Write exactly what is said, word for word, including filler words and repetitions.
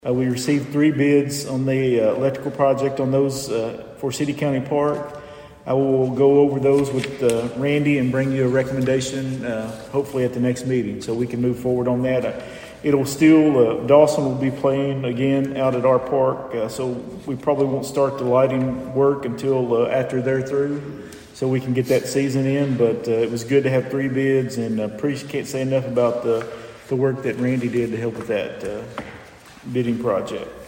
Uh, we received three bids on the uh, electrical project on those uh, for City County Park. I will go over those with uh, Randy and bring you a recommendation, uh, hopefully at the next meeting, so we can move forward on that. Uh, it'll still, uh, Dawson will be playing again out at our park, uh, so we probably won't start the lighting work until uh, after they're through, so we can get that season in. But uh, it was good to have three bids, and uh, pretty, can't say enough about the, the work that Randy did to help with that uh, bidding project.